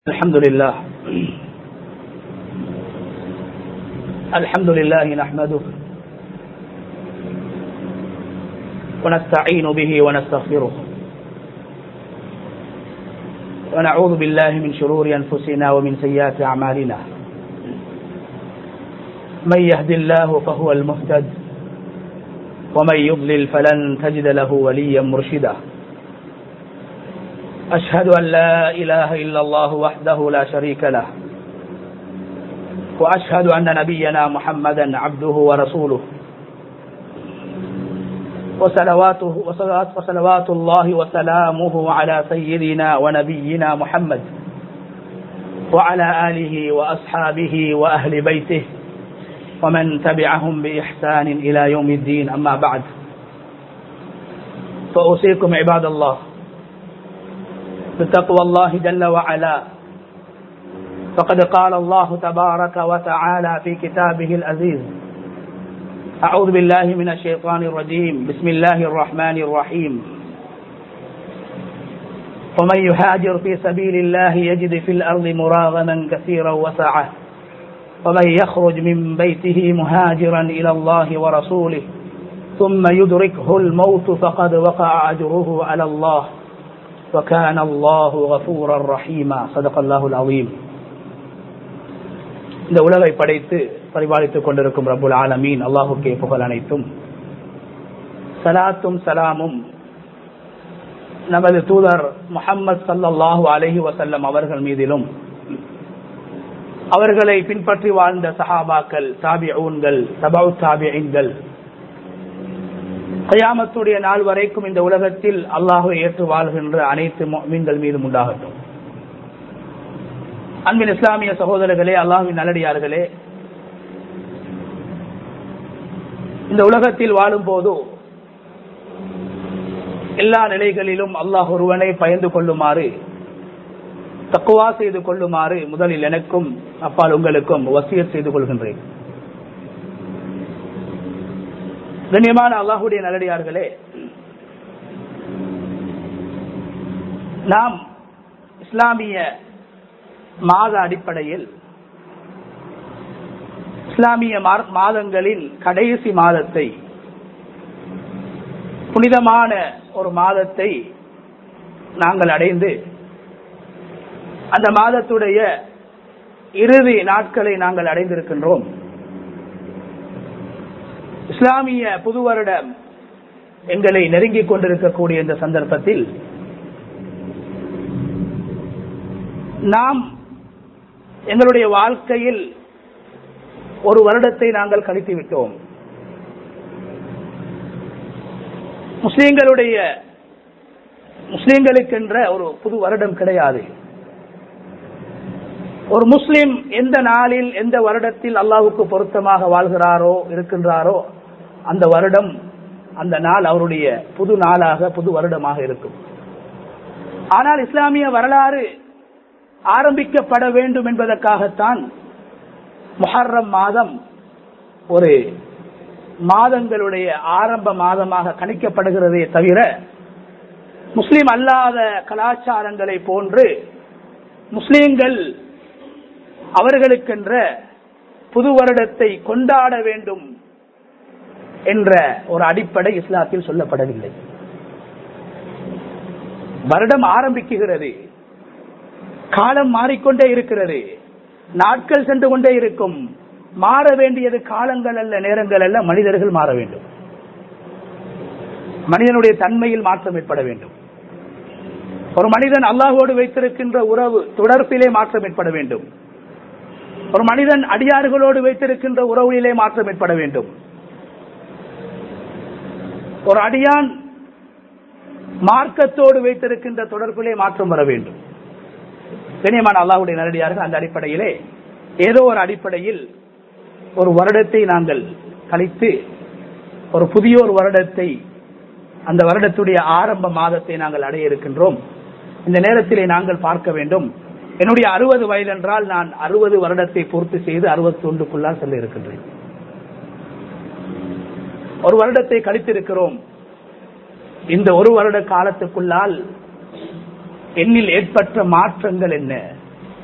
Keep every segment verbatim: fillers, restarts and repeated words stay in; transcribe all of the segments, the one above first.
الحمد لله الحمد لله نحمده ونستعين به ونستغفره ونعوذ بالله من شرور أنفسنا ومن سيئات أعمالنا من يهد الله فهو المهتد ومن يضلل فلن تجد له وليا مرشدا أشهد أن لا إله إلا الله وحده لا شريك له وأشهد أن نبينا محمدا عبده ورسوله وصلواته وصلوات الله وسلامه على سيدنا ونبينا محمد وعلى آله وأصحابه وأهل بيته ومن تبعهم بإحسان إلى يوم الدين. أما بعد، فأوصيكم عباد الله بتقوى الله جل وعلا، فقد قال الله تبارك وتعالى في كتابه العزيز: أعوذ بالله من الشيطان الرجيم، بسم الله الرحمن الرحيم. ومن يهاجر في سبيل الله يجد في الأرض مراغما كثيرا وسعة ومن يخرج من بيته مهاجرا إلى الله ورسوله ثم يدركه الموت فقد وقع أجره على الله وكان الله غفورا رحيما. صدق الله العظيم. இந்த உலகை படைத்து பரிபாலித்துக் கொண்டிருக்கும் ரப்புல் ஆலமீன் அல்லாஹுக்கே புகழ் அனைத்தும். சலாத்தும் சலாமும் நமது தூதர் முஹம்மது ஸல்லல்லாஹு அலைஹி வஸல்லம் அவர்கள் மீதிலும், அவர்களை பின்பற்றி வாழ்ந்த சஹாபாக்கள், தாபிஊன்கள், தபஉ தாபிஈன்கள், கியாமத்துடைய நாள் வரைக்கும் இந்த உலகத்தில் அல்லாஹ்வை ஏற்று வாழ்கின்ற அனைத்து முஃமின்கள் மீதும் உண்டாகட்டும். அன்பின் இஸ்லாமிய சகோதரர்களே, அல்லாஹ்வின் நல்லடியார்களே, இந்த உலகத்தில் வாழும் போது எல்லா நிலைகளிலும் அல்லாஹ் ஒருவனை பயந்து கொள்ளுமாறு, தக்வா செய்து கொள்ளுமாறு முதலில் எனக்கும் அப்பால் உங்களுக்கும் வசியத் செய்து கொள்கின்றேன். கண்ணியமான அல்லாஹ்வுடைய நல்லடியார்களே, நாம் இஸ்லாமிய மாத அடிப்படையில் இஸ்லாமிய மாதங்களின் கடைசி மாதத்தை, புனிதமான ஒரு மாதத்தை நாங்கள் அடைந்து அந்த மாதத்துடைய இறுதி நாட்களை நாங்கள் அடைந்திருக்கின்றோம். இஸ்லாமிய புது வருடம் எங்களை நெருங்கிக் கொண்டிருக்கக்கூடிய இந்த சந்தர்ப்பத்தில் நாம் எங்களுடைய வாழ்க்கையில் ஒரு வருடத்தை நாங்கள் கழித்து விட்டோம். முஸ்லிம்களுடைய முஸ்லிம்களுக்கென்ற ஒரு புது வருடம் கிடையாது. ஒரு முஸ்லிம் எந்த நாளில் எந்த வருடத்தில் அல்லாஹ்வுக்கு பொருத்தமாக வாழ்கிறாரோ இருக்கின்றாரோ அந்த வருடம், அந்த நாள் அவருடைய புது நாளாக, புது வருடமாக இருக்கும். ஆனால் இஸ்லாமிய வரலாறு ஆரம்பிக்கப்பட வேண்டும் என்பதற்காகத்தான் முஹர்ரம் மாதம் ஒரு மாதங்களுடைய ஆரம்ப மாதமாக கணிக்கப்படுகிறதே தவிர, முஸ்லிம் அல்லாத கலாச்சாரங்களை போன்று முஸ்லிம்கள் அவர்களுக்கென்ற புது வருடத்தை கொண்டாட வேண்டும் என்ற ஒரு அடிப்படை இஸ்லாத்தில் சொல்லப்படவில்லை. வருடம் ஆரம்பிக்குகிறது, காலம் மாறிக்கொண்டே இருக்கிறது, நாட்கள் சென்று கொண்டே இருக்கும். மாற வேண்டியது காலங்கள் அல்ல, நேரங்கள் அல்ல, மனிதர்கள் மாற வேண்டும். மனிதனுடைய தன்மையில் மாற்றம் ஏற்பட வேண்டும். ஒரு மனிதன் அல்லாஹ்வோடு வைத்திருக்கின்ற உறவு தொடர்பிலே மாற்றம் ஏற்பட வேண்டும். ஒரு மனிதன் அடியார்களோடு வைத்திருக்கின்ற உறவிலே மாற்றம் ஏற்பட வேண்டும். ஒரு அடியான் மார்க்கத்தோடு வைத்திருக்கின்ற தொடர்பிலே மாற்றம் வர வேண்டும். கண்ணியமான அல்லாஹ்வுடைய நல்லடியார்கள், அந்த அடிப்படையிலே ஏதோ ஒரு அடிப்படையில் ஒரு வருடத்தை நாங்கள் கழித்து ஒரு புதிய ஒரு வருடத்தை, அந்த வருடத்துடைய ஆரம்ப மாதத்தை நாங்கள் அடைய இருக்கின்றோம். இந்த நேரத்திலே நாங்கள் பார்க்க வேண்டும், என்னுடைய அறுபது வயது என்றால் நான் அறுபது வருடத்தை பூர்த்தி செய்து அறுபத்தி ஒன்றுக்குள்ளால் செல்ல இருக்கின்றேன். ஒரு வருடத்தை கழித்திருக்கிறோம். இந்த ஒரு வருட காலத்துக்குள்ளால் என்னில் ஏற்பட்ட மாற்றங்கள் என்ன,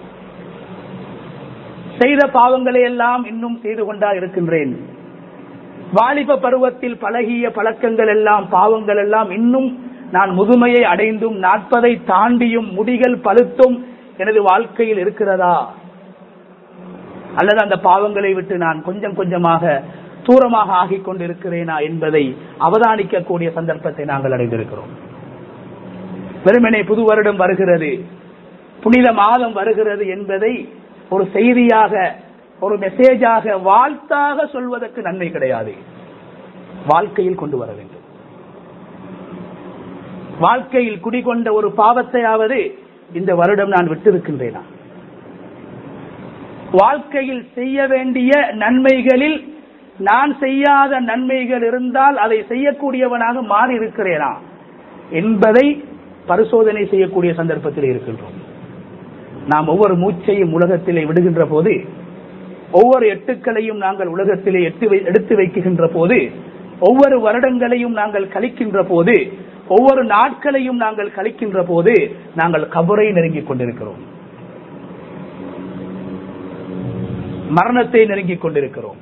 செய்த பாவங்களை எல்லாம் இன்னும் செய்து கொண்டா இருக்கின்றேன். வாலிப பருவத்தில் பழகிய பழக்கங்கள் எல்லாம் பாவங்கள் எல்லாம் இன்னும் நான் முதுமையை அடைந்தும் நாற்பதை தாண்டியும் முடிகள் பழுத்தும் எனது வாழ்க்கையில் இருக்கிறதா, அல்லது அந்த பாவங்களை விட்டு நான் கொஞ்சம் கொஞ்சமாக தூரமாக ஆகிக் கொண்டிருக்கிறேனா என்பதை அவதானிக்கக்கூடிய சந்தர்ப்பத்தை நாங்கள் அடைந்திருக்கிறோம். வெறுமனே புது வருடம் வருகிறது, புனித மாதம் வருகிறது என்பதை ஒரு செய்தியாக, ஒரு மெசேஜாக, வாழ்த்தாக சொல்வதற்கு நன்மை கிடையாது. வாழ்க்கையில் கொண்டு வர வேண்டும். வாழ்க்கையில் குடிகொண்ட ஒரு பாவத்தையாவது இந்த வருடம் நான் விட்டிருக்கின்றேனா, வாழ்க்கையில் செய்ய வேண்டிய நன்மைகளில் நான் செய்யாத நன்மைகள் இருந்தால் அதை செய்யக்கூடியவனாக மாறி இருக்கிறேனா என்பதை பரிசோதனை செய்யக்கூடிய சந்தர்ப்பத்தில் இருக்கின்றோம். நாம் ஒவ்வொரு மூச்சையும் உலகத்திலே விடுகின்ற போது, ஒவ்வொரு எட்டுக்களையும் நாங்கள் உலகத்திலே எடுத்து வைக்கின்ற போது, ஒவ்வொரு வருடங்களையும் நாங்கள் கழிக்கின்ற போது, ஒவ்வொரு நாட்களையும் நாங்கள் கழிக்கின்ற போது நாங்கள் கபரை நெருங்கிக் கொண்டிருக்கிறோம், மரணத்தை நெருங்கிக் கொண்டிருக்கிறோம்,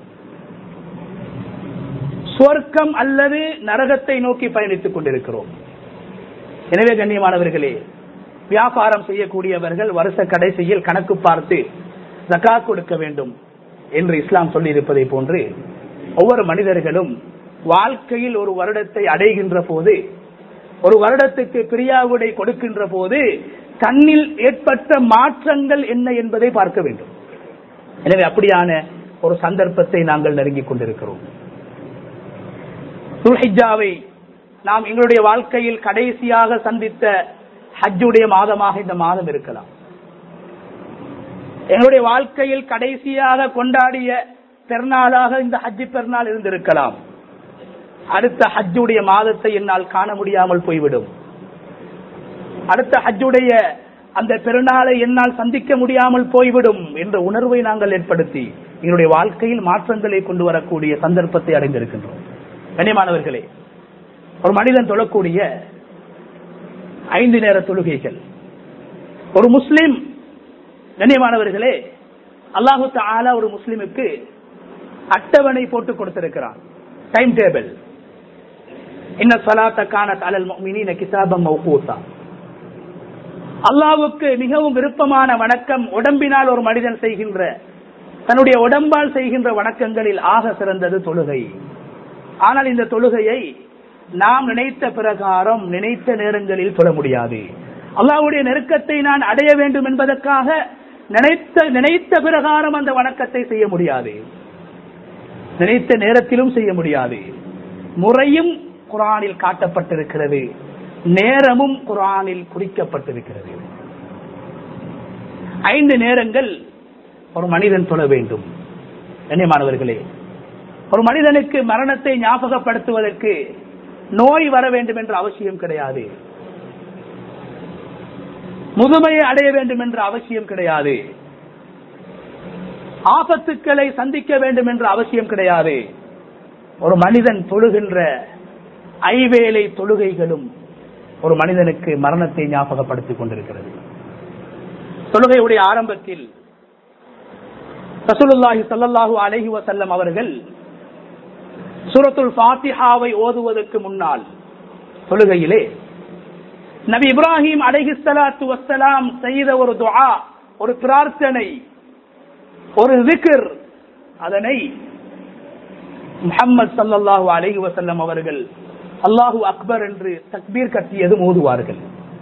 சொர்க்கம் அல்லது நரகத்தை நோக்கி பயணித்துக் கொண்டிருக்கிறோம். எனவே கண்ணியமானவர்களே, வியாபாரம் செய்யக்கூடியவர்கள் வருஷ கடைசியில் கணக்கு பார்த்து ஜகாத் கொடுக்க வேண்டும் என்று இஸ்லாம் சொல்லி இருப்பதை போன்று ஒவ்வொரு மனிதர்களும் வாழ்க்கையில் ஒரு வருடத்தை அடைகின்ற போது, ஒரு வருடத்துக்கு பிரியாவுடை கொடுக்கின்ற போது தன்னில் ஏற்பட்ட மாற்றங்கள் என்ன என்பதை பார்க்க வேண்டும். எனவே அப்படியான ஒரு சந்தர்ப்பத்தை நாங்கள் நெருங்கிக் கொண்டிருக்கிறோம். துல்ஹிஜ்ஜாவை நாம் எங்களுடைய வாழ்க்கையில் கடைசியாக சந்தித்த ஹஜ்ஜுடைய மாதமாக இந்த மாதம் இருக்கலாம். எங்களுடைய வாழ்க்கையில் கடைசியாக கொண்டாடிய பெருநாளாக இந்த ஹஜ்ஜி பெருநாள் இருந்திருக்கலாம். அடுத்த ஹஜ்ஜுடைய மாதத்தை என்னால் காண முடியாமல் போய்விடும். அடுத்த ஹஜ்ஜுடைய அந்த பெருநாளை என்னால் சந்திக்க முடியாமல் போய்விடும் என்ற உணர்வை நாங்கள் ஏற்படுத்தி எங்களுடைய வாழ்க்கையில் மாற்றங்களை கொண்டு வரக்கூடிய சந்தர்ப்பத்தை அடைந்திருக்கின்றோம். கண்ணியமானவர்களே, ஒரு மனிதன் தொழக்கூடிய ஐந்து நேர தொழுகைகள், ஒரு முஸ்லிம், கண்ணியமானவர்களே, அல்லாஹு தஆலா ஒரு முஸ்லிமுக்கு அட்டவணை போட்டு கொடுத்திருக்கிறான், டைம் டேபிள். இன்ன ஸலாத்த கானத் அலல் முஃமினீன கிதாபம் மவ்கூதா. அல்லாஹ்வுக்கு மிகவும் விருப்பமான வணக்கம் உடம்பினால் ஒரு மனிதன் செய்கின்ற, தன்னுடைய உடம்பால் செய்கின்ற வணக்கங்களில் ஆக சிறந்தது தொழுகை. ஆனால் இந்த தொழுகையை நாம் நினைத்த பிரகாரம் நினைத்த நேரங்களில் தொழ முடியாது. அல்லாஹ்வுடைய நெருக்கத்தை நான் அடைய வேண்டும் என்பதற்காக நினைத்த நினைத்த பிரகாரம் அந்த வணக்கத்தை செய்ய முடியாது, நினைத்த நேரத்திலும் செய்ய முடியாது. முறையும் குர்ஆனில் காட்டப்பட்டிருக்கிறது, நேரமும் குர்ஆனில் குறிக்கப்பட்டிருக்கிறது. ஐந்து நேரங்கள் ஒரு மனிதன் தொழ வேண்டும். கண்ணியமானவர்களே, ஒரு மனிதனுக்கு மரணத்தை ஞாபகப்படுத்துவதற்கு நோய் வர வேண்டும் என்ற அவசியம் கிடையாது, முதுமையை அடைய வேண்டும் என்ற அவசியம் கிடையாது, ஆபத்துக்களை சந்திக்க வேண்டும் என்ற அவசியம் கிடையாது. ஒரு மனிதன் தொழுகின்ற ஐவேளை தொழுகைகளும் ஒரு மனிதனுக்கு மரணத்தை ஞாபகப்படுத்திக் கொண்டிருக்கிறது. தொழுகையுடைய ஆரம்பத்தில் ரசூலுல்லாஹி ஸல்லல்லாஹு அலைஹி வஸல்லம் அவர்கள் சூரத்துல் ஃபாத்திஹாவை ஓதுவதற்கு முன்னால் தொழுகையிலே நபி இப்ராஹிம் அலைஹிஸ்ஸலாத்து வஸ்ஸலாம் செய்த ஒரு துஆ, ஒரு பிரார்த்தனை, ஒரு zikr, அதனை முஹம்மது ஸல்லல்லாஹு அலைஹி வஸல்லம் அவர்கள் அல்லாஹு அக்பர் என்று தக்பீர் கட்டியது ஓதுவார்கள்.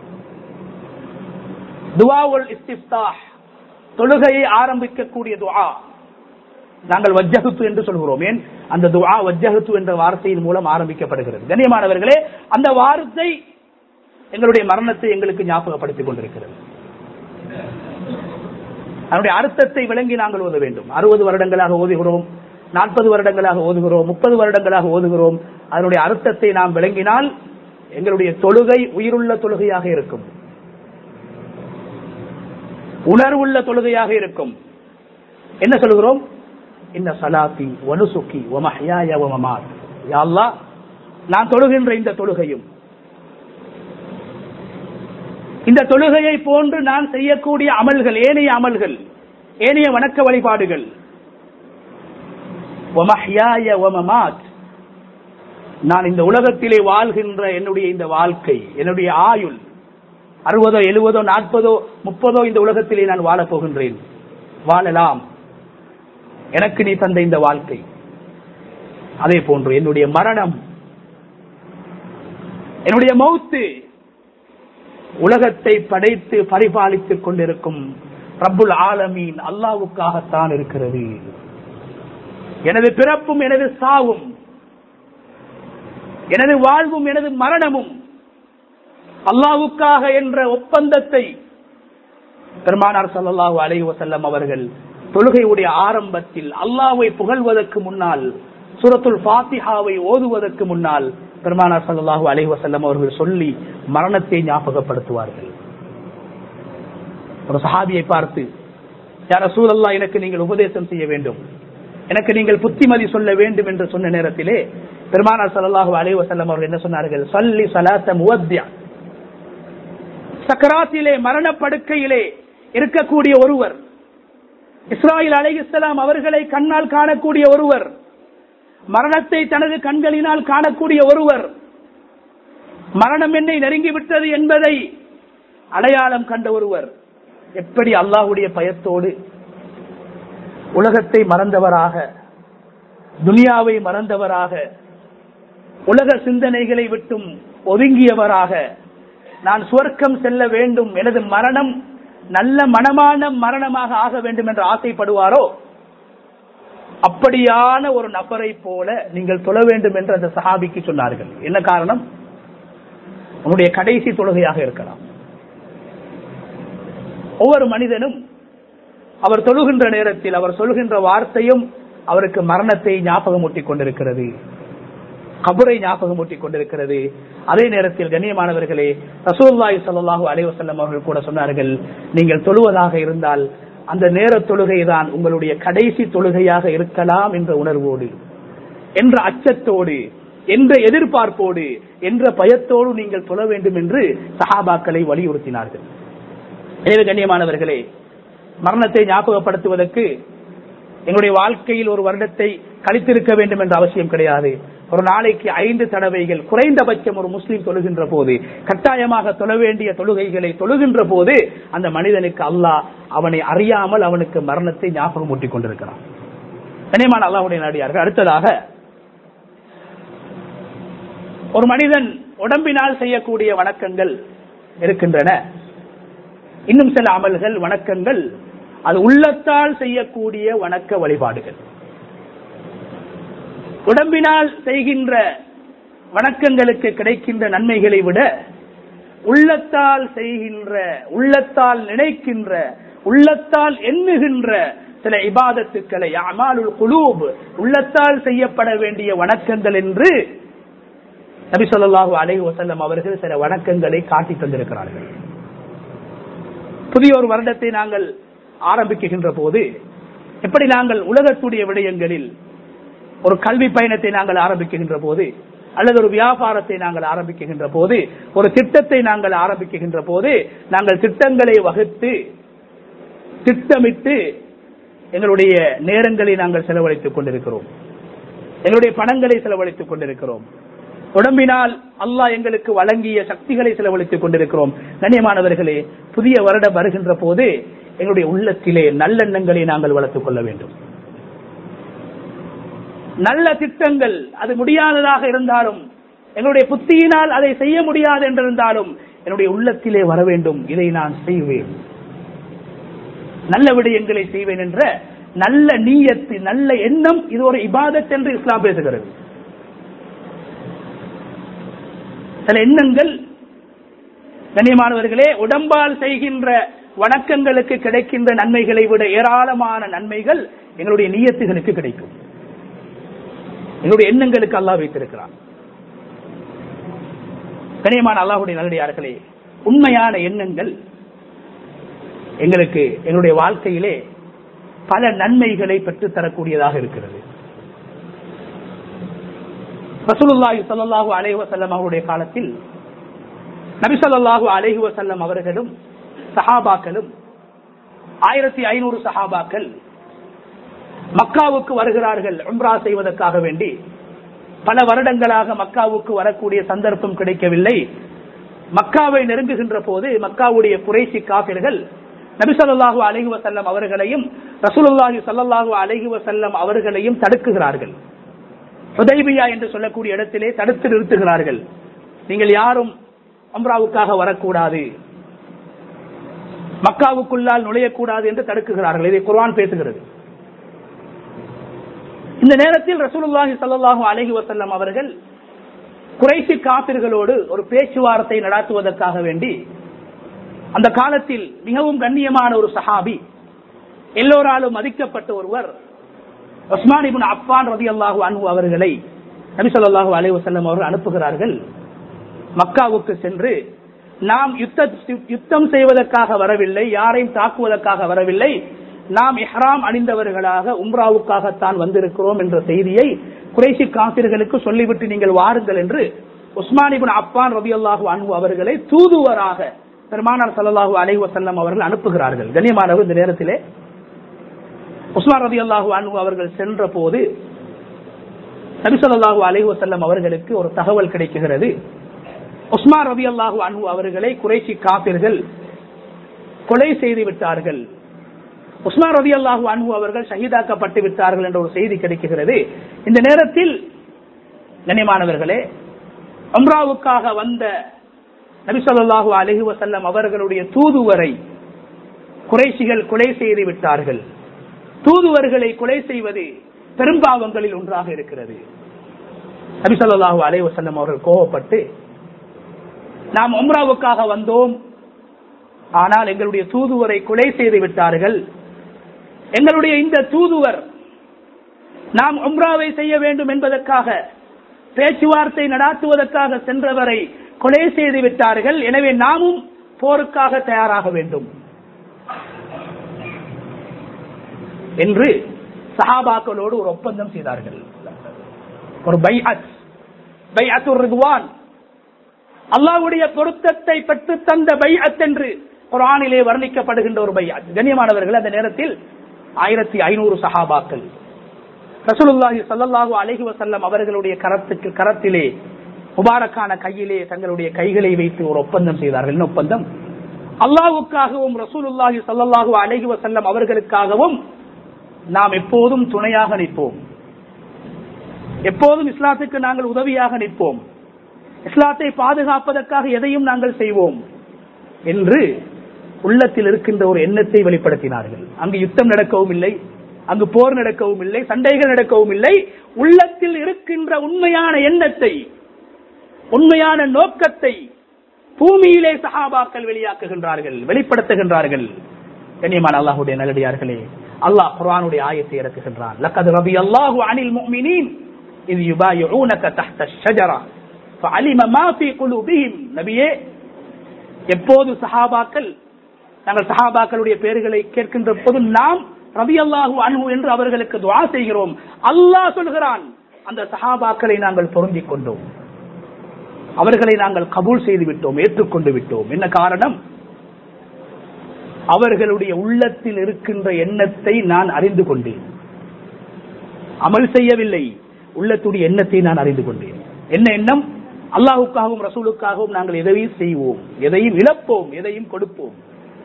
துஆவுல் இஸ்திஃப்தாஹ், தொழுகையை ஆரம்பிக்கக்கூடிய துஆ நாங்கள் வஜ்ஜஹத்து என்று சொல்கிறோம். ஏன் அந்த துஆ வஜ்ஜஹத்து என்ற வார்த்தையின் மூலம் ஆரம்பிக்கப்படுகிறது. கண்ணியமானவர்களே, அந்த வார்த்தை எங்களுடைய மரணத்தை எங்களுக்கு ஞாபகப்படுத்திக் கொண்டிருக்கிறது. அதனுடைய அர்த்தத்தை விளங்கி நாங்கள் ஓத வேண்டும். அறுபது வருடங்களாக ஓதுகிறோம், நாற்பது வருடங்களாக ஓதுகிறோம், முப்பது வருடங்களாக ஓதுகிறோம். அதனுடைய அர்த்தத்தை நாம் விளங்கினால் எங்களுடைய தொழுகை உயிருள்ள தொழுகையாக இருக்கும், உணர்வுள்ள தொழுகையாக இருக்கும். என்ன சொல்கிறோம்? இன்ன ஸலாத்தி வ நுசுகி வ மஹ்யாய வ மமாத். யா அல்லாஹ், நான் தொழுகின்ற இந்த தொழுகையும் இந்த தொழுகையை போன்று நான் செய்யக்கூடிய அமல்கள், ஏனைய அமல்கள், ஏனைய வணக்க வழிபாடுகள். நான் இந்த உலகத்திலே வாழ்கின்ற என்னுடைய இந்த வாழ்க்கை, என்னுடைய ஆயுள் அறுபதோ எழுபதோ நாற்பதோ முப்பதோ இந்த உலகத்திலே நான் வாழப் போகின்றேன். வாழலாம், எனக்கு நீ தந்த இந்த வாழ்க்கை. அதே போன்று என்னுடைய மரணம், என்னுடைய மௌத்து உலகத்தை படைத்து பரிபாலித்துக் கொண்டிருக்கும் ரப்புல் ஆலமீன் அல்லாஹ்வுக்காகத்தான் இருக்கிறது. எனது பிறப்பும் எனது சாவும், எனது வாழ்வும் எனது மரணமும் அல்லாஹ்வுக்காக என்ற ஒப்பந்தத்தை பெருமானார் ஸல்லல்லாஹு அலைஹி வஸல்லம் அவர்கள் தொழுகையுடைய ஆரம்பத்தில் அல்லாஹ்வை புகழ்வதற்கு முன்னால், சூரத்துல் ஃபாத்திஹாவை ஓதுவதற்கு முன்னால் பெருமானார் ஸல்லல்லாஹு அலைஹி வஸல்லம் அவர்கள் சொல்லி மரணத்தை ஞாபகப்படுத்துவார்கள். ஒரு சஹாபியை பார்த்து, யா ரசூலல்லாஹ், எனக்கு நீங்கள் உபதேசம் செய்ய வேண்டும், எனக்கு நீங்கள் புத்திமதி சொல்ல வேண்டும் என்று சொன்ன நேரத்திலே பெருமானார் ஸல்லல்லாஹு அலைஹி வஸல்லம் அவர்கள் என்ன சொன்னார்கள்? ஸல்லி ஸலாத்த முவத்திஅ. சக்கராத்திலே மரணப்படுக்கையிலே இருக்கக்கூடிய ஒருவர், இஸ்ராயில் அலைஹிஸ்ஸலாம் அவர்களை கண்ணால் காணக்கூடிய ஒருவர், மரணத்தை தனது கண்களினால் காணக்கூடிய ஒருவர், மரணம் என்னை நெருங்கிவிட்டது என்பதை அடையாளம் கண்ட ஒருவர் எப்படி அல்லாஹ்வுடைய பயத்தோடு உலகத்தை மறந்தவராக, துனியாவை மறந்தவராக, உலக சிந்தனைகளை விட்டும் ஒதுங்கியவராக, நான் சுவர்க்கம் செல்ல வேண்டும், எனது மரணம் நல்ல மனமான மரணமாக ஆக வேண்டும் என்று ஆசைப்படுவாரோ அப்படியான ஒரு நபரை போல நீங்கள் தொழ வேண்டும் என்று அந்த சஹாபிக்கு சொன்னார்கள். என்ன காரணம்? உன்னுடைய கடைசி தொழுகையாக இருக்கலாம். ஒவ்வொரு மனிதனும் அவர் தொழுகின்ற நேரத்தில் அவர் சொல்கின்ற வார்த்தையும் அவருக்கு மரணத்தை ஞாபகமூட்டிக் கொண்டிருக்கிறது, கபரை ஞாபகமூட்டிக் கொண்டிருக்கிறது. அதே நேரத்தில் கண்ணியமானவர்களே, ரசூலுல்லாஹி ஸல்லல்லாஹு அலைஹி வஸல்லம் அவர்கள் கூட சொன்னார்கள், நீங்கள் தொழுவதாக இருந்தால் அந்த நேர தொழுகை தான் உங்களுடைய கடைசி தொழுகையாக இருக்கலாம் என்ற உணர்வோடு, என்ற அச்சத்தோடு, என்ற எதிர்பார்ப்போடு, என்ற பயத்தோடு நீங்கள் தொழ வேண்டும் என்று சஹாபாக்களை வலியுறுத்தினார்கள். எனவே கண்ணியமானவர்களே, மரணத்தை ஞாபகப்படுத்துவதற்கு எங்களுடைய வாழ்க்கையில் ஒரு வருடத்தை கழித்திருக்க வேண்டும் என்ற அவசியம் கிடையாது. ஒரு நாளைக்கு ஐந்து தடவைகள் குறைந்தபட்சம் ஒரு முஸ்லிம் தொழுகின்ற போது, கட்டாயமாக தொழ வேண்டிய தொழுகைகளை தொழுகின்ற போது அந்த மனிதனுக்கு அல்லாஹ் அவனை அறியாமல் அவனுக்கு மரணத்தை ஞாபகம் ஊட்டிக் கொண்டிருக்கிறான். கண்ணியமான அல்லாஹ்வுடைய நல்லடியார்கள், அடுத்ததாக ஒரு மனிதன் உடம்பினால் செய்யக்கூடிய வணக்கங்கள் இருக்கின்றன. இன்னும் சில அமல்கள், வணக்கங்கள், அது உள்ளத்தால் செய்யக்கூடிய வணக்க வழிபாடுகள். உடம்பினால் செய்கின்ற வணக்கங்களுக்கு கிடைக்கின்ற நன்மைகளை விட உள்ளத்தால் செய்கின்ற, உள்ளத்தால் நினைக்கின்ற, உள்ளத்தால் எண்ணுகின்ற சில இபாதத்துக்களை, அமாலுல் குலூப், உள்ளத்தால் செய்யப்பட வேண்டிய வணக்கங்கள் என்று நபி ஸல்லல்லாஹு அலைஹி வஸல்லம் அவர்கள் சில வணக்கங்களை காட்டி தந்திருக்கிறார்கள். புதிய ஒரு வருடத்தை நாங்கள் ஆரம்பிக்கின்ற போது எப்படி நாங்கள் உலகத்துடைய விடயங்களில் ஒரு கல்வி பயணத்தை நாங்கள் ஆரம்பிக்கின்ற போது, அல்லது ஒரு வியாபாரத்தை நாங்கள் ஆரம்பிக்கின்ற போது, ஒரு திட்டத்தை நாங்கள் ஆரம்பிக்கின்ற போது, நாங்கள் திட்டங்களை வகுத்து திட்டமிட்டு எங்களுடைய நேரங்களை நாங்கள் செலவழித்துக் கொண்டிருக்கிறோம், எங்களுடைய பணங்களை செலவழித்துக் கொண்டிருக்கிறோம், உடம்பினால் அல்லாஹ் எங்களுக்கு வழங்கிய சக்திகளை செலவழித்துக் கொண்டிருக்கிறோம். கண்ணியமானவர்களே, புதிய வருடம் வருகின்ற போது எங்களுடைய உள்ளத்திலே நல்லெண்ணங்களை நாங்கள் வளர்த்துக் கொள்ள வேண்டும். நல்ல திட்டங்கள், அது முடியாததாக இருந்தாலும், எங்களுடைய புத்தியினால் அதை செய்ய முடியாது என்றிருந்தாலும் என்னுடைய உள்ளத்திலே வர வேண்டும், இதை நான் செய்வேன், நல்ல விடயங்களை செய்வேன் என்ற நல்ல நீயத்து, நல்ல எண்ணம், இது ஒரு இபாதத் என்று இஸ்லாம் பேசுகிறது. சில எண்ணங்கள் கண்ணியமானவர்களே, உடம்பால் செய்கின்ற வணக்கங்களுக்கு கிடைக்கின்ற நன்மைகளை விட ஏராளமான நன்மைகள் எங்களுடைய நியத்துகளுக்கு கிடைக்கும். எங்களுடைய எண்ணங்களுக்கு அல்லாஹ் வைத்திருக்கிறான். கண்ணியமான அல்லாஹ்வுடைய நல்லடியார்களே, உண்மையான எண்ணங்கள் எங்களுக்கு எங்களுடைய வாழ்க்கையிலே பல நன்மைகளை பெற்றுத் தரக்கூடியதாக இருக்கிறது. ரசூலுல்லாஹி ஸல்லல்லாஹு அலைஹி வஸல்லம் அவருடைய காலத்தில் நபி ஸல்லல்லாஹு அலைஹி வஸல்லம் அவர்களும் சஹாபாக்களும் ஆயிரத்தி ஐநூறு சஹாபாக்கள் மக்காவுக்கு வருகிறார்கள் உம்ரா செய்வதற்காக வேண்டி. பல வருடங்களாக மக்காவுக்கு வரக்கூடிய சந்தர்ப்பம் கிடைக்கவில்லை. மக்காவை நெருங்குகின்ற போது மக்காவுடைய குறைஷி காபிர்கள் நபி ஸல்லல்லாஹு அலைஹி வஸல்லம் அவர்களையும் ரசூலுல்லாஹி ஸல்லல்லாஹு அலைஹி வஸல்லம் அவர்களையும் தடுக்குகிறார்கள். ஹுதைபியா என்று சொல்லக்கூடிய இடத்திலே தடுத்து நிறுத்துகிறார்கள். நீங்கள் யாரும் உம்ராவுக்காக வரக்கூடாது, மக்காவுக்குள்ளால் நுழையக்கூடாது என்று தடுக்குகிறார்கள். இதை குர்ஆன் பேசுகிறது. இந்த நேரத்தில் ரசூலுல்லாஹி ஸல்லல்லாஹு அலைஹி வஸல்லம் அவர்கள் குறைஷி காபிர்களோடு ஒரு பேச்சுவார்த்தை நடத்துவதற்காக வேண்டி, அந்த காலத்தில் மிகவும் கண்ணியமான ஒரு சஹாபி, எல்லோராலும் மதிக்கப்பட்ட ஒருவர் உஸ்மான் இப்னு அஃபான் ரலியல்லாஹு அன்ஹு அவர்களை நபி ஸல்லல்லாஹு அலைஹி வஸல்லம் அவர்கள் அனுப்புகிறார்கள். மக்காவுக்கு சென்று நாம் யுத்தம் செய்வதற்காக வரவில்லை, யாரையும் தாக்குவதற்காக வரவில்லை, நாம் இஹ்ராம் அணிந்தவர்களாக உம்ராவுக்காகத்தான் வந்திருக்கிறோம் என்ற செய்தியை குறைஷி காபிர்களுக்கு சொல்லிவிட்டு நீங்கள் வாருங்கள் என்று உஸ்மான் இப்னு அஃபான் ரலியல்லாஹு அன்ஹு அவர்களை தூதுவராக பெருமானார் ஸல்லல்லாஹு அலைஹி வஸல்லம் அவர்கள் அனுப்புகிறார்கள். கண்ணியமானவர், இந்த நேரத்திலே உஸ்மான் ரலியல்லாஹு அன்ஹு அவர்கள் சென்ற போது நபி ஸல்லல்லாஹு அலைஹி வஸல்லம் அவர்களுக்கு ஒரு தகவல் கிடைக்கிறது. உஸ்மான் ரலியல்லாஹு அன்ஹு அவர்களை குறைஷி காபிர்கள் கொலை செய்து விட்டார்கள், உஸ்மான் ரலியல்லாஹு அன்ஹு அவர்கள் ஷஹீதாக்கப்பட்டு விட்டார்கள் என்ற ஒரு செய்தி கிடைக்கிறது. இந்த நேரத்தில் கண்ணியமானவர்களே, உம்ராவுக்காக வந்த நபி ஸல்லல்லாஹு அலைஹி வஸல்லம் அவர்களுடைய தூதுவரை குறைஷிகள் கொலை செய்து விட்டார்கள். தூதுவர்களை கொலை செய்வது பெரும்பாவங்களில் ஒன்றாக இருக்கிறது. நபி ஸல்லல்லாஹு அலைஹி வஸல்லம் அவர்கள் கோபப்பட்டு, நாம் உம்ராவுக்காக வந்தோம், ஆனால் எங்களுடைய தூதுவரை கொலை செய்து விட்டார்கள். எங்களுடைய இந்த தூதுவர் நாம் உம்ராவை செய்ய வேண்டும் என்பதற்காக பேச்சுவார்த்தை நடாத்துவதற்காக சென்றவரை கொலை செய்து விட்டார்கள். எனவே நாமும் போருக்காக தயாராக வேண்டும் என்று சஹாபாக்களோடு ஒரு ஒப்பந்தம் செய்தார்கள். ஒரு பைஅத், பைஅத்துர் ரிதுவான், அல்லாஹ்வுடைய பொருத்தத்தை பெற்று தந்த பைஅத் என்று குர்ஆனிலே வர்ணிக்கப்படுகின்ற ஒரு பைஅத். கண்ணியமானவர்கள், அந்த நேரத்தில் ஆயிரத்தி ஐநூறு சஹாபாக்கள் ரசூலுல்லாஹி ஸல்லல்லாஹு அலைஹி வஸல்லம் அவர்களுடைய கரத்துக்கு கரத்திலே முபாரக்கான கையிலே தங்களுடைய கைகளை வைத்து ஒரு ஒப்பந்தம் செய்தார்கள். என்ன ஒப்பந்தம்? அல்லாஹ்வுக்காகவும் ரசூலுல்லாஹி ஸல்லல்லாஹு அலைஹி வஸல்லம் அவர்களுக்காகவும் நாம் எப்போதும் துணையாக நிற்போம், எப்போதும் இஸ்லாத்துக்கு நாங்கள் உதவியாக நிற்போம், இஸ்லாத்தை பாதுகாப்பதற்காக எதையும் நாங்கள் செய்வோம் என்று உள்ளத்தில் இருக்கின்ற ஒரு எண்ணத்தை வெளிப்படுத்தினார்கள். அங்கு யுத்தம் நடக்கவும் இல்லை, அங்கு போர் நடக்கவும் இல்லை, சண்டைகள் நடக்கவும் இல்லை. உள்ளத்தில் இருக்கின்ற உண்மையான எண்ணத்தை, உண்மையான நோக்கத்தை பூமியிலே சஹாபாக்கள் வெளியாக்குகின்றார்கள், வெளிப்படுத்துகின்றார்கள். கண்ணியமான அல்லாஹ்வுடைய நல்லடியார்களே, அல்லாஹ் குர்ஆனுடைய ஆயத்தை இறக்குகின்றான். லக்கத் ரபியல்லாஹு அனில் முஃமினீன் இத் யுபாயிஊனக தஹ்த அஷ்-ஷஜரா ஃபஅலிம மா ஃபீ குலூபிஹிம். நபியே, எப்போது சஹாபாக்கள், நாங்கள் சஹாபாக்களுடைய பெயர்களை கேட்கின்ற போது நாம் ரலியல்லாஹு அன்ஹு என்று அவர்களுக்கு துஆ செய்கிறோம். அல்லாஹ் சொல்கிறான், அந்த சஹாபாக்களை நாங்கள் பொருந்திக் கொண்டோம், அவர்களை நாங்கள் கபூல் செய்து விட்டோம், ஏற்றுக்கொண்டு விட்டோம். என்ன காரணம்? அவர்களுடைய உள்ளத்தில் இருக்கின்ற எண்ணத்தை நான் அறிந்து கொண்டேன். அமல் செய்யவில்லை, உள்ளத்துடைய எண்ணத்தை நான் அறிந்து கொண்டேன். என்ன எண்ணம்? அல்லாஹ்வுக்காகவும் ரசூலுக்காகவும் நாங்கள் எதையும் செய்வோம், எதையும் இழப்போம், எதையும் கொடுப்போம்,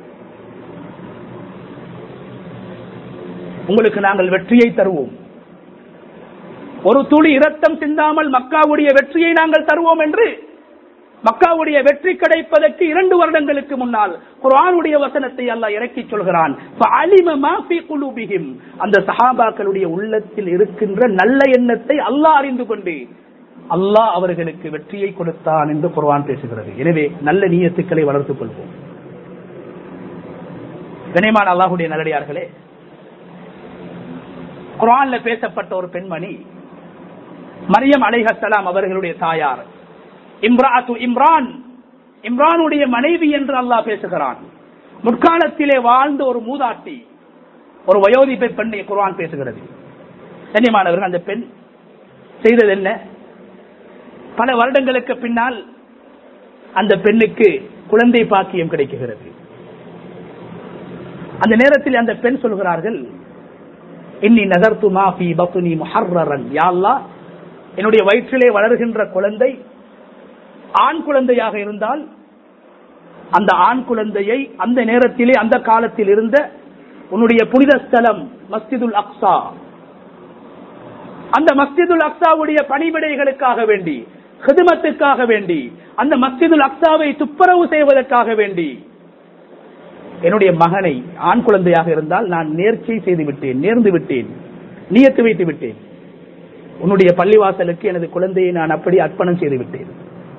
உங்களுக்கு நாங்கள் வெற்றியை தருவோம், ஒரு துளி இரத்தம் சிந்தாமல் மக்காவுடைய வெற்றியை நாங்கள் தருவோம் என்று மக்காவுடைய வெற்றி கிடைப்பதற்கு இரண்டு வருடங்களுக்கு முன்னால் குர்ஆனுடைய வசனத்தை அல்லாஹ் இறக்கி சொல்கிறான். ஃபஅலிம மா ஃபீ குலூபிஹிம். அந்த சஹாபாக்களுடைய உள்ளத்தில் இருக்கின்ற நல்ல எண்ணத்தை அல்லாஹ் அறிந்து கொண்டு அல்லாஹ் அவர்களுக்கு வெற்றியை கொடுத்தான் என்று குர்ஆன் பேசுகிறது. எனவே நல்ல நியத்துக்களை வளர்த்துக் கொள்வோம். கண்ணியமான அல்லாஹ்வுடைய நல்லடியார்களே, குர்ஆன்ல பேசப்பட்ட ஒரு பெண்மணி மரியம் அலைஹிஸ்ஸலாம் அவர்களுடைய தாயார் இம்ராத்து இம்ரான், இம்ரானுடைய மனைவி என்று அல்லாஹ் பேசுகிறான். முற்காலத்திலே வாழ்ந்த ஒரு மூதாட்டி, ஒரு வயோதிப பெண்ணை குர்ஆன் பேசுகிறது. கண்ணியமானவர்கள், அந்த பெண் செய்தது என்ன? பல வருடங்களுக்கு பின்னால் அந்த பெண்ணுக்கு குழந்தை பாக்கியம் கிடைக்குகிறது. அந்த நேரத்தில் அந்த பெண் சொல்கிறார்கள், இன்னி நதர்து மா ஃபீ பத்னி முஹர்ரரன், யா அல்லாஹ், என்னுடைய வயிற்றிலே வளர்கின்ற குழந்தை ஆண் குழந்தையாக இருந்தால் அந்த ஆண் குழந்தையை அந்த நேரத்திலே அந்த காலத்தில் இருந்த உன்னுடைய புனித ஸ்தலம் மஸ்ஜிதுல் அக்ஸா, அந்த மஸ்ஜிதுல் அக்ஸாவுடைய பணிவிடைகளுக்காக வேண்டி, ஹிதுமத்துக்காக வேண்டி, அந்த மஸ்ஜிதுல் அக்ஸாவை துப்புரவு செய்வதற்காக வேண்டி என்னுடைய மகனை ஆண் குழந்தையாக இருந்தால் நான் நேர்ச்சை செய்து விட்டேன், நேர்ந்து விட்டேன், நியத்து வைத்து விட்டேன். உன்னுடைய பள்ளிவாசலுக்கு எனது குழந்தையை நான் அப்படி அர்ப்பணம் செய்து விட்டேன்.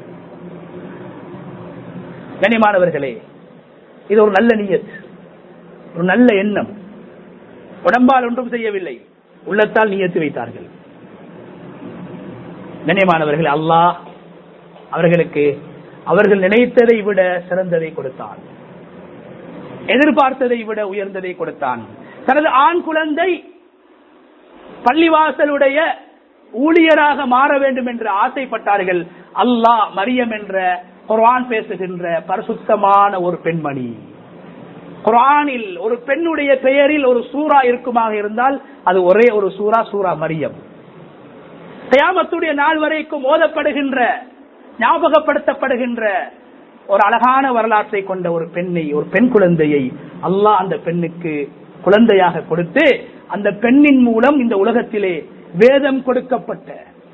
கண்ணியமானவர்களே, இது ஒரு நல்ல நியத், ஒரு நல்ல எண்ணம். உடம்பால் ஒன்றும் செய்யவில்லை, உள்ளத்தால் நியத்து வைத்தார்கள். கண்ணியமானவர்களே, அல்லாஹ் அவர்களுக்கு அவர்கள் நினைத்ததை விட சிறந்ததை கொடுத்தான், எதிர்பார்த்ததை விட உயர்ந்ததை கொடுத்தான். தனது ஆண் குழந்தை பள்ளிவாசலுடைய ஊழியராக மாற வேண்டும் என்று ஆசைப்பட்டார்கள். அல்லாஹ் மரியம் என்ற குர்ஆன் பேசுகின்ற பரிசுத்தமான ஒரு பெண்மணி, குர்ஆனில் ஒரு பெண்ணுடைய பெயரில் ஒரு சூரா இருக்குமாக இருந்தால் அது ஒரே ஒரு சூரா, சூரா மரியம். கியாமத்துடைய நாள் வரைக்கும் ஓதப்படுகின்ற, ஞாபகப்படுத்தப்படுகின்ற ஒரு அழகான வரலாற்றை கொண்ட ஒரு பெண்ணை, ஒரு பெண் குழந்தையை அல்லாஹ் அந்த பெண்ணுக்கு குழந்தையாக கொடுத்து, அந்த பெண்ணின் மூலம் இந்த உலகத்திலே வேதம் கொடுக்கப்பட்ட,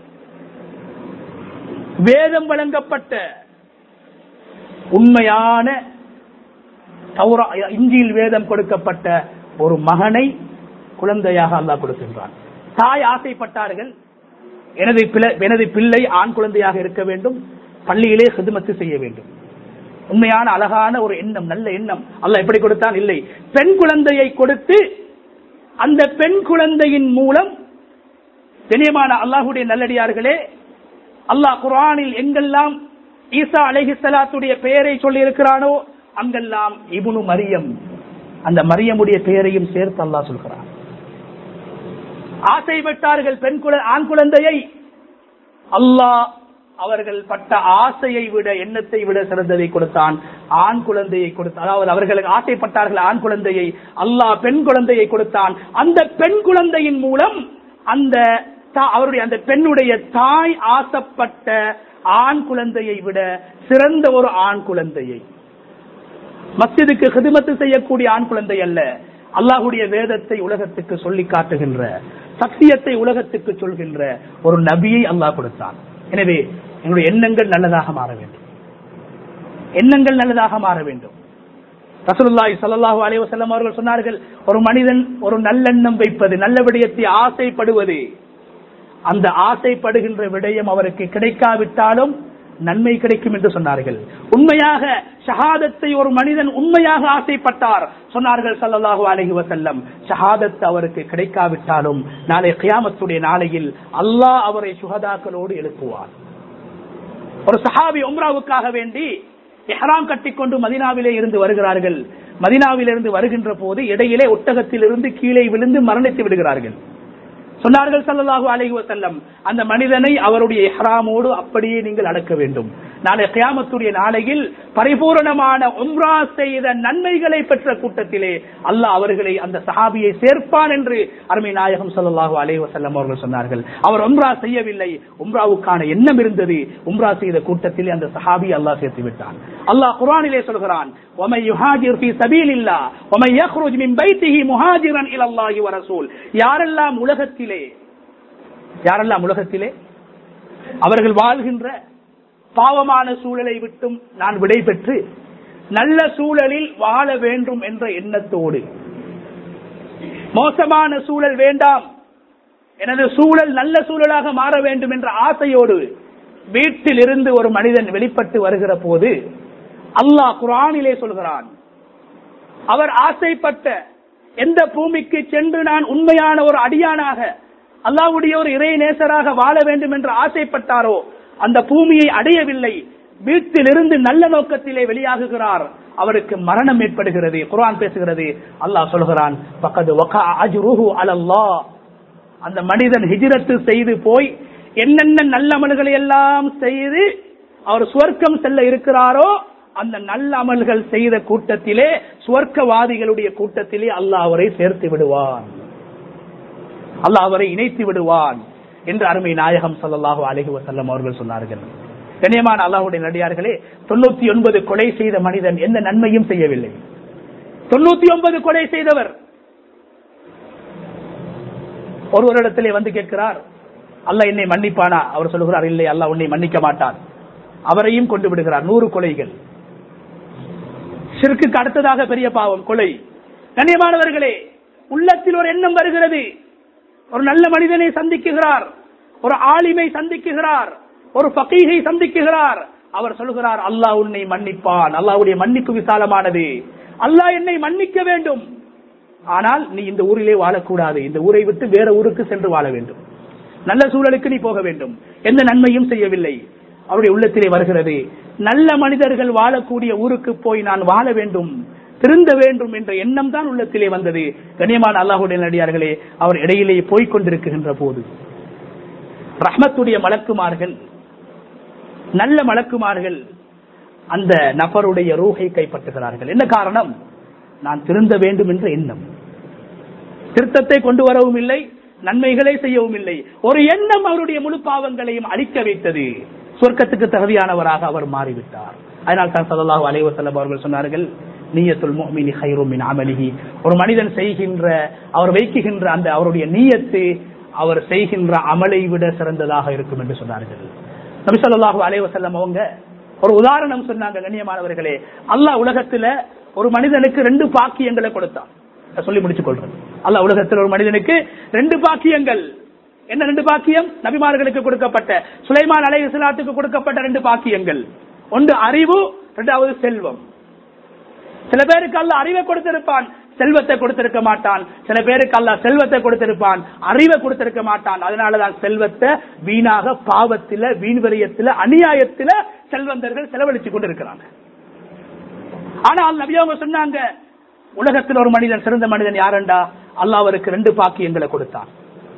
வேதம் வழங்கப்பட்ட உண்மையான இஞ்சில் வேதம் கொடுக்கப்பட்ட ஒரு மகனை குழந்தையாக அல்லாஹ் கொடுக்கின்றான். தாய் ஆசைப்பட்டார்கள், எனது எனது பிள்ளை ஆண் குழந்தையாக இருக்க வேண்டும், பள்ளியிலே ஹிதுமத்து செய்ய வேண்டும். உண்மையான அழகான ஒரு எண்ணம், நல்ல எண்ணம். அல்லாஹ் எப்படி கொடுத்தான்? இல்லை, பெண் குழந்தையை கொடுத்து அந்த பெண் குழந்தையின் மூலம், கண்ணியமான அல்லாஹ்வுடைய நல்லடியார்களே, அல்லாஹ் குர்ஆனில் எங்கெல்லாம் ஈசா அலைஹிஸ்ஸலாத்துடைய பெயரை சொல்லி இருக்கிறானோ அங்கெல்லாம் இப்னு மரியம், அந்த மரியமுடைய பெயரையும் சேர்த்து அல்லாஹ் சொல்கிறான். ஆசைப்பட்டார்கள் பெண் குழந்தை, ஆண் குழந்தையை. அல்லாஹ் அவர்கள் பட்ட ஆசையை விட, எண்ணத்தை விட சிறந்ததை கொடுத்தான், ஆண் குழந்தையை கொடுத்தான். அதாவது அவர்களுக்கு ஆசைப்பட்டார்கள் ஆண் குழந்தையை, அல்லாஹ் பெண் குழந்தையை கொடுத்தான். அந்த பெண் குழந்தையின் மூலம் அந்த அவருடைய அந்த பெண்ணுடைய தாய் ஆசைப்பட்ட ஆண் குழந்தையை விட சிறந்த ஒரு ஆண் குழந்தையை, மஸ்ஜிதுக்கு ஹிதுமத்து செய்யக்கூடிய ஆண் குழந்தை அல்ல, அல்லாஹ்வுடைய வேதத்தை உலகத்துக்கு சொல்லி காட்டுகின்ற, சத்தியத்தை உலகத்துக்கு சொல்கின்ற ஒரு நபியை அல்லாஹ் கொடுத்தான். எனவே எங்களுடைய எண்ணங்கள் நல்லதாக மாற வேண்டும், எண்ணங்கள் நல்லதாக மாற வேண்டும். ரசூலுல்லாஹி ஸல்லல்லாஹு அலைஹி வஸல்லம் அவர்கள் சொன்னார்கள், ஒரு மனிதன் ஒரு நல்லெண்ணம் வைப்பது, நல்ல விடயத்தை ஆசைப்படுவது, அந்த ஆசைப்படுகின்ற விடயம் அவருக்கு கிடைக்காவிட்டாலும் நன்மை கிடைக்கும் என்று சொன்னார்கள். உண்மையாக ஷஹாதத்தை ஒரு மனிதன் உண்மையாக ஆசைப்பட்டார், சொன்னார்கள் ஸல்லல்லாஹு அலைஹி வஸல்லம், ஷஹாதத் அவருக்கு கிடைக்காவிட்டாலும் நாளை கியாமத்துடைய நாளையில் அல்லாஹ் அவரை சுஹதாக்களோடு எழுப்புவார். ஒரு சஹாபி உம்ராவுக்காக வேண்டி இஹ்ராம் கட்டிக்கொண்டு மதீனாவிலே இருந்து வருகிறார்கள். மதீனாவிலிருந்து வருகின்ற போது இடையிலே ஒட்டகத்தில் இருந்து கீழே விழுந்து மரணித்து விடுகிறார்கள். சொன்னார்கள் ஸல்லல்லாஹு அலைஹி வஸல்லம், அந்த மனிதனை அவருடைய இஹ்ராமோடு அப்படியே நீங்கள் அடக்க வேண்டும். நாளை கியாமத்துடைய நாளையில் பரிபூரணமான உம்ரா செய்த நன்மைகளை பெற்ற கூட்டத்திலே அல்லாஹ் அவர்களை, அந்த சஹாபியை சேர்ப்பான் என்று அருமை நாயகம் ஸல்லல்லாஹு அலைஹி வஸல்லம் அவர்கள் சொன்னார்கள். அவர் உம்ரா செய்யவில்லை, உம்ராவுக்கான எண்ணம் இருந்தது. உம்ரா செய்த கூட்டத்திலே அந்த சஹாபி அல்லாஹ் சேர்த்து விட்டான். அல்லாஹ் குர்ஆனிலே சொல்கிறான், وَمَن يُهَاجِرْ فِي سَبِيلِ اللَّهِ وَمَن يَخْرُجْ مِن بَيْتِهِ مُهَاجِرًا إِلَى اللَّهِ وَرَسُولِهِ. யாரெல்லாம் உலகத்திலே யாரெல்லாம் உலகத்திலே அவர்கள் வாழ்கின்ற பாவமான சூழலை விட்டும் நான் விடை பெற்று நல்ல சூழலில் வாழ வேண்டும் என்ற எண்ணத்தோடு, மோசமான சூழல் வேண்டாம், எனது சூழல் நல்ல சூழலாக மாற வேண்டும் என்ற ஆசையோடு வீட்டில் இருந்து ஒரு மனிதன் வெளிப்பட்டு வருகிற போது அல்லாஹ் குர்ஆனிலே சொல்கிறான், அவர் ஆசைப்பட்ட எந்த பூமிக்கு சென்று நான் உண்மையான ஒரு அடியானாக, அல்லாஹ்வுடைய ஒரு இறை நேசராக வாழ வேண்டும் என்று ஆசைப்பட்டாரோ அந்த பூமியை அடையவில்லை, வீட்டில் இருந்து நல்ல நோக்கத்திலே வெளியாகுகிறார், அவருக்கு மரணம் ஏற்படுகிறது. குர்ஆன் பேசுகிறது, அல்லாஹ் சொல்கிறான், ஃபகத் வகஅ அஜ்ருஹு அலல்லாஹ். அந்த மனிதன் ஹிஜ்ரத் செய்து போய் என்னென்ன நல்ல அமல்களை எல்லாம் செய்து அவர் சுவர்க்கம் செல்ல இருக்கிறாரோ அந்த நல்ல அமல்கள் செய்த கூட்டத்திலே, சுவர்க்கவாதிகளுடைய கூட்டத்திலே அல்லாஹ் அவரை சேர்த்து விடுவான், அல்லாஹ் அவரை இணைத்து விடுவான் என்று அருமை நாயகம் ஸல்லல்லாஹு அலைஹி வஸல்லம் அவர்கள் சொன்னார்கள். கண்ணியமான அல்லாஹ்வுடைய நடிகார்களே, தொண்ணூத்தி ஒன்பது கொலை செய்த மனிதன் எந்த நன்மையும் செய்யவில்லை. தொண்ணூத்தி ஒன்பது கொலை செய்தவர் ஒருவரிடத்திலே வந்து கேட்கிறார், அல்லாஹ் என்னை மன்னிப்பானா? அவர் சொல்லுகிறார், இல்லை, அல்லாஹ் உன்னை மன்னிக்க மாட்டான். அவரையும் கொண்டு விடுகிறார். நூறு கொலைகள். ஷிர்க்குக்கு அடுத்ததாக பெரிய பாவம் கொலை. கண்ணியமானவர்களே, உள்ளத்தில் ஒரு எண்ணம் வருகிறது, ஒரு நல்ல மனிதனை சந்திக்குகிறார், ஒரு ஆலிமை சந்திக்குகிறார், ஒரு ஃபகீஹை சந்திக்குகிறார். அவர் சொல்லுகிறார், அல்லாஹ் உன்னை மன்னிப்பான், அல்லாஹ்வுடைய மன்னிப்பு விசாலமானது, அல்லாஹ் என்னை மன்னிக்க வேண்டும். ஆனால் நீ இந்த ஊரிலே வாழக்கூடாது, இந்த ஊரை விட்டு வேற ஊருக்கு சென்று வாழ வேண்டும், நல்ல சூழலுக்கு நீ போக வேண்டும். எந்த நன்மையும் செய்யவில்லை. அவருடைய உள்ளத்திலே வருகிறது, நல்ல மனிதர்கள் வாழக்கூடிய ஊருக்கு போய் நான் வாழ வேண்டும், திருந்த வேண்டும் என்ற எண்ணம் தான் உள்ளத்திலே வந்தது. கண்ணியமான அல்லாஹ்வுடைய நடிகார்களே, அவர் இடையிலே போய்க் கொண்டிருக்கின்ற போது ரஹ்மத்துடைய மலக்குமார்கள், நல்ல மலக்குமார்கள் அந்த நபருடைய ரூஹை கைப்பற்றுகிறார்கள். என்ன காரணம்? நான் திருந்த வேண்டும் என்ற எண்ணம். திருத்தத்தை கொண்டு வரவும் இல்லை, நன்மைகளை செய்யவும் இல்லை. ஒரு எண்ணம் அவருடைய முழு பாவங்களையும் அழிக்க வைத்தது. சொர்க்கத்துக்கு தகுதியானவராக அவர் மாறிவிட்டார். அதனால் தான் ஸல்லல்லாஹு அலைஹி வஸல்லம் அவர்கள் சொன்னார்கள், நிய்யத்துல் முஃமினி கைரும் மின் அமலிஹி. ஒரு மனிதன் செய்கின்ற, அவர் வைக்குகின்ற அந்த அவருடைய நிய்யத்து அவர் செய்கின்ற அமலை விட சிறந்ததாக இருக்கும் என்று சொன்னார்கள். நபி ஸல்லல்லாஹு அலைஹி வஸல்லம் அவங்க ஒரு உதாரணம் சொன்னாங்க. கண்ணியமானவர்களே, அல்லாஹ் உலகத்துல ஒரு மனிதனுக்கு ரெண்டு பாக்கியங்களை கொடுத்தான். சொல்லி முடிச்சுக் கொள்றேன். அல்லாஹ் உலகத்தில் ஒரு மனிதனுக்கு ரெண்டு பாக்கியங்கள். என்ன ரெண்டு பாக்கியம்? நபிமார்களுக்கு கொடுக்கப்பட்ட, சுலைமான் அலைஹிஸ்ஸலாத்துக்கு கொடுக்கப்பட்ட ரெண்டு பாக்கியங்கள். ஒன்று அறிவு, இரண்டாவது செல்வம். சில பேருக்கு அல்லாஹ் அறிவை கொடுத்திருப்பான், செல்வத்தை கொடுத்திருக்க மாட்டான். சில பேருக்கு அல்லாஹ் செல்வத்தை கொடுத்திருப்பான், அறிவை கொடுத்திருக்க மாட்டான். அதனாலதான் செல்வத்தை வீணாக பாவத்தில, வீண்வரியத்தில, அநியாயத்தில செல்வந்தர்கள் செலவழித்துக் கொண்டிருக்கிறாங்க. ஆனால் நபி அவங்க சொன்னாங்க, உலகத்தில் ஒரு மனிதன், சிறந்த மனிதன் யாரெண்டா, அல்லாஹ் அவருக்கு ரெண்டு பாக்கியங்களை கொடுத்தான்.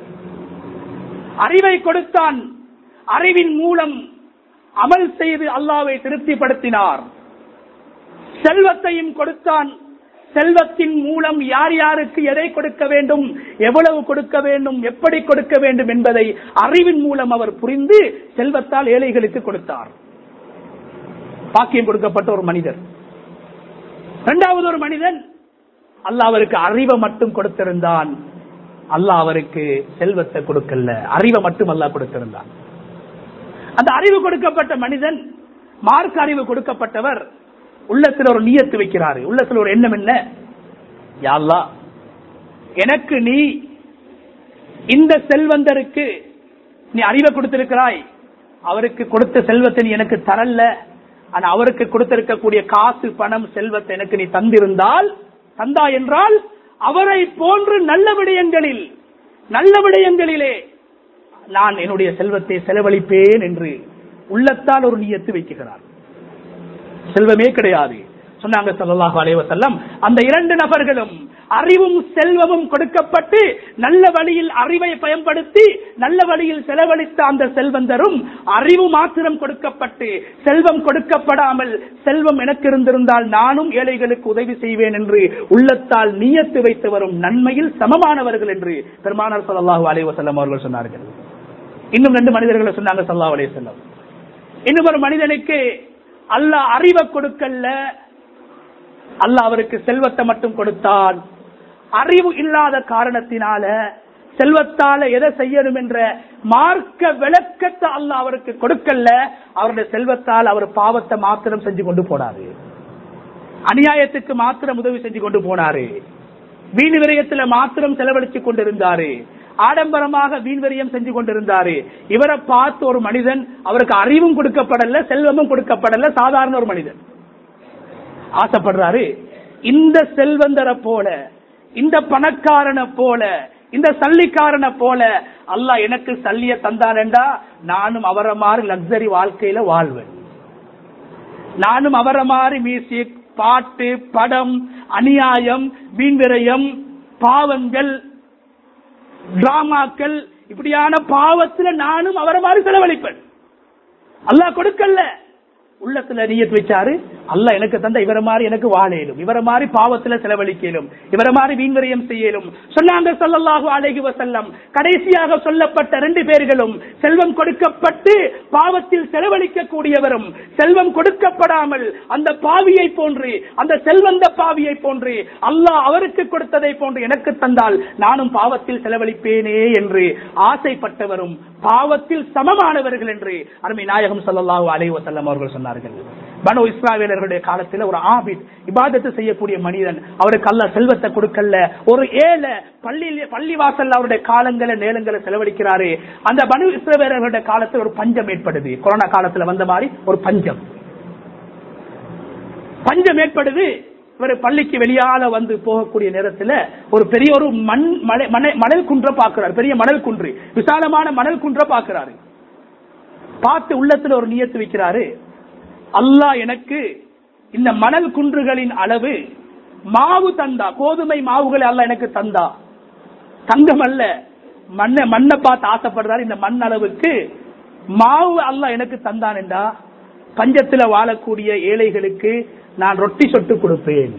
அறிவை கொடுத்தான், அறிவின் மூலம் அமல் செய்து அல்லாஹ்வை திருப்திப்படுத்தினார். செல்வத்தையும் கொடுத்தான், செல்வத்தின் மூலம் யார் யாருக்கு எதை கொடுக்க வேண்டும், எவ்வளவு கொடுக்க வேண்டும், எப்படி கொடுக்க வேண்டும் என்பதை அறிவின் மூலம் அவர் புரிந்து செல்வத்தால் ஏழைகளுக்கு கொடுத்தார். பாக்கியம் கொடுக்கப்பட்ட ஒரு மனிதர். இரண்டாவது ஒரு மனிதன், அல்லாஹ் அவருக்கு அறிவை மட்டும் கொடுத்திருந்தான், அல்லாஹ் அவருக்கு செல்வத்தை கொடுக்கல, அறிவை மட்டும் அல்லாஹ் கொடுத்திருந்தான். அந்த அறிவு கொடுக்கப்பட்ட மனிதன், மார்க்க அறிவு கொடுக்கப்பட்டவர், உள்ளத்தில் ஒரு நியத்து வைக்கிறாரு. உள்ளத்தில் ஒரு எண்ணம் என்ன? யா அல்லாஹ், எனக்கு நீ இந்த செல்வந்தருக்கு நீ அறிவை கொடுத்திருக்கிறாய், அவருக்கு கொடுத்த செல்வத்தை நீ எனக்கு தரல, ஆனா அவருக்கு கொடுத்திருக்கக்கூடிய காசு, பணம், செல்வத்தை எனக்கு நீ தந்திருந்தால், தந்தா என்றால் அவரை போன்று நல்ல விடயங்களில், நல்ல விடயங்களிலே நான் என்னுடைய செல்வத்தை செலவழிப்பேன் என்று உள்ளத்தால் ஒரு நியத்து வைக்கிறார். செல்வமே கிடையாது சொன்னாங்க ஸல்லல்லாஹு அலைஹி வஸல்லம். அந்த இரண்டு நபர்களும் அறிவும் செல்வமும் கொடுக்கப்பட்டு நல்ல வழியில் அறிவை பயன்படுத்தி நல்ல வழியில் செலவழித்த அந்த செல்வந்தரும், அறிவு மாத்திரம் கொடுக்கப்பட்டு செல்வம் கொடுக்கப்படாமல், செல்வம் எனக்கு இருந்திருந்தால் நானும் ஏழைகளுக்கு உதவி செய்வேன் என்று உள்ளத்தால் நியத்து வைத்தவரும் நன்மையில் சமமானவர்கள் என்று பெருமானார் ஸல்லல்லாஹு அலைஹி வஸல்லம் அவர்கள் சொன்னார்கள். இன்னும் ரெண்டு மனிதர்களை சொன்னாங்க ஸல்லல்லாஹு அலைஹி வஸல்லம். இன்னும் ஒரு மனிதனுக்கு அல்லாஹ் அறிவை கொடுக்கல, அல்லாஹ் அவருக்கு செல்வத்தை மட்டும் கொடுத்தான். அறிவு இல்லாத காரணத்தினால செல்வத்தால எதை செய்யணும் என்ற மார்க்க விளக்கத்தை அல்லாஹ் அவருக்கு கொடுக்கல. அவருடைய செல்வத்தால் அவர் பாவத்தை மாத்திரம் செஞ்சு கொண்டு போனாரு, அநியாயத்துக்கு மாத்திரம் உதவி செஞ்சு கொண்டு போனாரு, வீண் விரயத்துல மாத்திரம் செலவழிச்சு கொண்டிருந்தாரு, ஆடம்பரமாக வீண்வரியம் செஞ்சு கொண்டிருந்தாரு. இவரை பார்த்து ஒரு மனிதன், அவருக்கு அறிவும் கொடுக்கப்படல, செல்வமும் கொடுக்கப்படல, சாதாரண ஒரு மனிதன் ஆசைப்படுறாரு, இந்த செல்வந்தரை போல, இந்த பணக்காரனை போல, இந்த சல்லிக்காரனை போல அல்லாஹ் எனக்கு சல்லிய தந்தானேண்டா நானும் அவரை மாதிரி லக்ஸரி வாழ்க்கையில வாழ்வேன், நானும் அவரை மாதிரி மியூசிக், பாட்டு, படம், அநியாயம், வீண்விரயம், பாவங்கள், டிராமாக்கள், இப்படியான பாவத்துல நானும் அவரை மாதிரி செலவழிப்பேன். அல்லாஹ் கொடுக்கல, உள்ளத்துல நியத் வச்சாரு, அல்லாஹ் எனக்கு தந்த இவர மாதிரி எனக்கு வாழேலும், இவர மாதிரி பாவத்துல செலவழிக்கலும், இவர மாதிரி வீண்வரியம் செய்யலும் சொன்னாங்க ஸல்லல்லாஹு அலைஹி வஸல்லம். கடைசியாக சொல்லப்பட்ட ரெண்டு பேர்களும் செல்வம் கொடுக்கப்பட்டு பாவத்தில் செலவழிக்க கூடியவரும், செல்வம் கொடுக்கப்படாமல் அந்த பாவியை போன்று, அந்த செல்வந்த பாவியை போன்று அல்லாஹ் அவருக்கு கொடுத்ததை போன்று எனக்கு தந்தால் நானும் பாவத்தில் செலவழிப்பேனே என்று ஆசைப்பட்டவரும் பாவத்தில் சமமானவர்கள் என்று அருமை நாயகம் ஸல்லல்லாஹு அலைஹி வஸல்லம் அவர்கள் சொன்னார்கள். பனு இஸ்ராயேலர்களுடைய காலத்தில் ஒரு ஆபித், இபாதத்து செய்யக்கூடிய மனிதன், அவருக்கு அல்லாஹ் செல்வத்தை கொடுக்கல, ஒரு ஏழை பள்ளி பள்ளி வாசல் அவருடைய காலங்களை நேரங்களை செலவழிக்கிறாரு. அந்த பனு இஸ்ராயேலர்களுடைய காலத்தில் ஒரு பஞ்சம் ஏற்படுது. கொரோனா காலத்தில் வந்த மாதிரி ஒரு பஞ்சம் பஞ்சம் ஏற்படுது. இவர் பள்ளிக்கு வெளியால வந்து போகக்கூடிய நேரத்தில் ஒரு பெரிய ஒரு மண் மணல் குன்ற பார்க்கிறார். பெரிய மணல் குன்று, விசாலமான மணல் குன்ற பார்க்கிறாரு. பார்த்து உள்ளத்துல ஒரு நியத்து வைக்கிறாரு, அல்லாஹ் எனக்கு இந்த மணல் குன்றுகளின் அளவு மாவு தந்தா, கோதுமை மாவுகளை அல்லாஹ் எனக்கு தந்தா, தங்கம் அல்ல மண்ணை மண்ணை பார்த்து ஆசைப்படுறாரு. இந்த மண் அளவுக்கு மாவு அல்லாஹ் எனக்கு தந்தான் என்றா பஞ்சத்துல வாழக்கூடிய ஏழைகளுக்கு நான் ரொட்டி சொட்டு கொடுப்பேன்.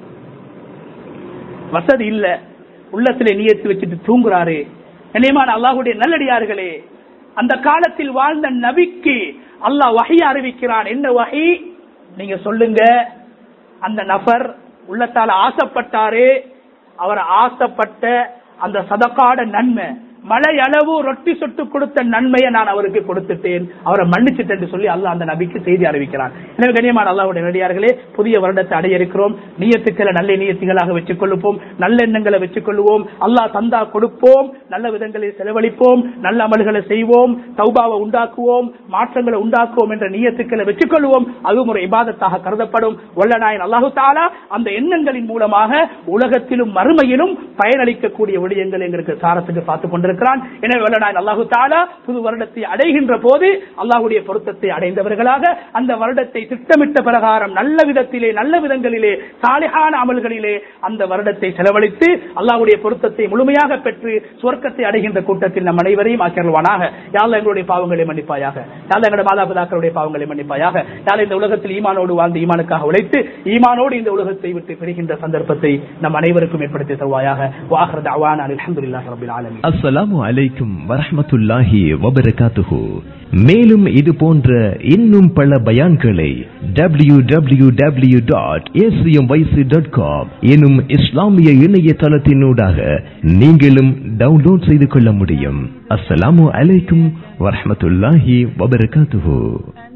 வசதி இல்ல, உள்ளத்திலே நியத்து வச்சுட்டு தூங்குறாரு. கண்ணியமான அல்லாஹ்வுடைய நல்லடியார்களே, அந்த காலத்தில் வாழ்ந்த நபிக்கு அல்லாஹ் வஹி அறிவிக்கிறான். என்ன வஹி? நீங்க சொல்லுங்க, அந்த நபர் உள்ளத்தால் ஆசைப்பட்டாரு, அவர் ஆசைப்பட்ட அந்த சதகாட நன்மை, மழை அளவு ரொட்டி சொட்டு கொடுத்த நன்மையை நான் அவருக்கு கொடுத்துட்டேன், அவரை மன்னிச்சுட்டேன் என்று சொல்லி அல்லாஹ் அந்த நபிக்கு செய்தி அறிவிக்கிறான். எனவே கண்ணியமான அல்லாஹ்வுடைய நல்லடியார்களே, புதிய வருடத்தை அடைய இருக்கிறோம். நியத்துக்களை நல்ல நியத்துகளாக வச்சுக் கொள்ளுவோம், நல்ல எண்ணங்களை வச்சுக் கொள்வோம். அல்லாஹ் தந்தா கொடுப்போம், நல்ல விதங்களை செலவழிப்போம், நல்ல அமல்களை செய்வோம், தௌபாவை உண்டாக்குவோம், மாற்றங்களை உண்டாக்குவோம் என்ற நியத்துக்களை வச்சுக் கொள்வோம். அதுவும் ஒரு இபாதத்தாக கருதப்படும். வல்லநாயன் அல்லாஹு தஆலா அந்த எண்ணங்களின் மூலமாக உலகத்திலும் மறுமையிலும் பயனளிக்கக்கூடிய விடயங்கள் எங்களுக்கு சாரத்துக்கு பார்த்துக் கொண்டு இருக்கிறான். எனவே வல்லநாயன் அல்லாஹு தஆலா புது வருடத்தை அடைகின்ற போது அல்லாஹ்வுடைய பொருத்தத்தை அடைந்தவர்களாக அந்த வருடத்தை திட்டமிட்ட பிரகாரம் நல்ல விதத்திலே, நல்ல விதங்களிலே, சாலிஹான அமல்களிலே அந்த வருடத்தை செலவழித்து அல்லாஹ்வுடைய பொருத்தத்தை முழுமையாக பெற்று சுவர்க்கத்தை அடைகின்ற கூட்டத்தில் நம் அனைவரையும் ஆக்கியருள்வானாக. யா அல்லாஹ் எங்களுடைய பாவங்களை மன்னிப்பாயாக, யா அல்லாஹ் எங்களுடைய மாதா பிதாக்களுடைய பாவங்களை மன்னிப்பாயாக. யா அல்லாஹ் இந்த உலகத்தில் ஈமானோடு வாழ்ந்து ஈமானுக்காக உழைத்து ஈமானோடு இந்த உலகத்தை விட்டு பிரிகின்ற சந்தர்ப்பத்தை நம் அனைவருக்கும் ஏற்படுத்தி தருவாயாக. வாஹிரு தஅவானா அல்ஹம்துலில்லாஹி ரப்பில் ஆலமீன். அஸ்ஸலாமு அலைக்கும் வரஹ்மத்துல்லாஹி வபரகாத்துஹு. மேலும் இது போன்ற இன்னும் பல பயான்களை W W W dot A C M Y C dot com எனும் இஸ்லாமிய இணையதளத்தினூடாக நீங்களும் டவுன்லோட் செய்து கொள்ள முடியும். அஸ்ஸலாமு அலைக்கும் வரஹ்மத்துல்லாஹி வபரகாத்துஹு.